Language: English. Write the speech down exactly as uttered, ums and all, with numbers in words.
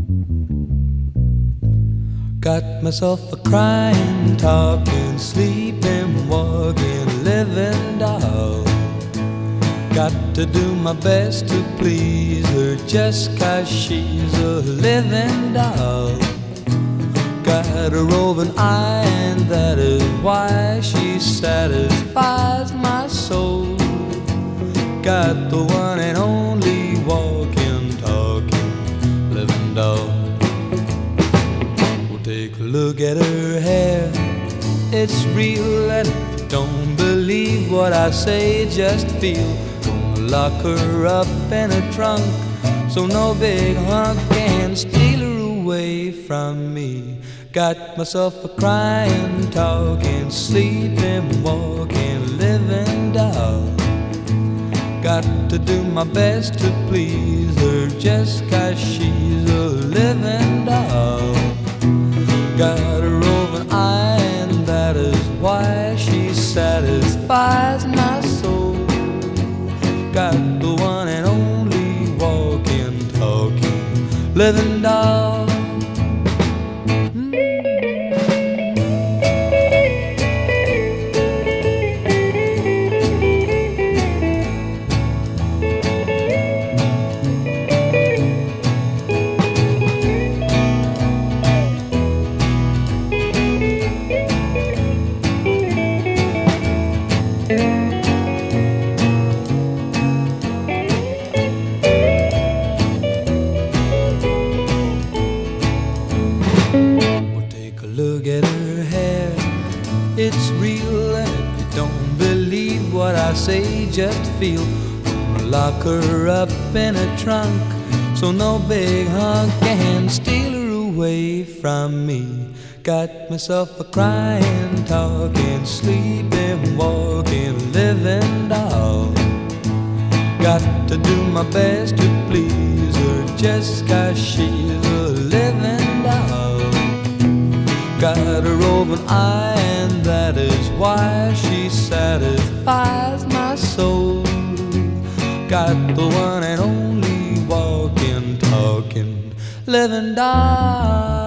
Got myself a crying, talking, sleeping, walking, living doll. Got to do my best to please her just 'cause she's a living doll. Got a roving eye and that is why she satisfies my soul. Got the one and only walking, talking, living doll. Well, take a look at her hair, it's real, and if you don't believe what I say, just feel. Gonna lock her up in a trunk so no big hunk can steal her away from me. Got myself a crying, talking, sleeping, walking, living doll. Got to do my best to please her just 'cause she's a living doll. Got a roving eye and that is why she satisfies my soul. Got the one and only walking, talking, living doll. Look at her hair, it's real, and if you don't believe what I say, just feel. Gonna lock her up in a trunk so no big hunk can steal her away from me. Got myself a crying, talking, sleeping, walking, living doll. Got to do my best to please her just 'cause she's a living doll. Got a roving eye and that is why she satisfies my soul. Got the one and only walking, talking, living doll.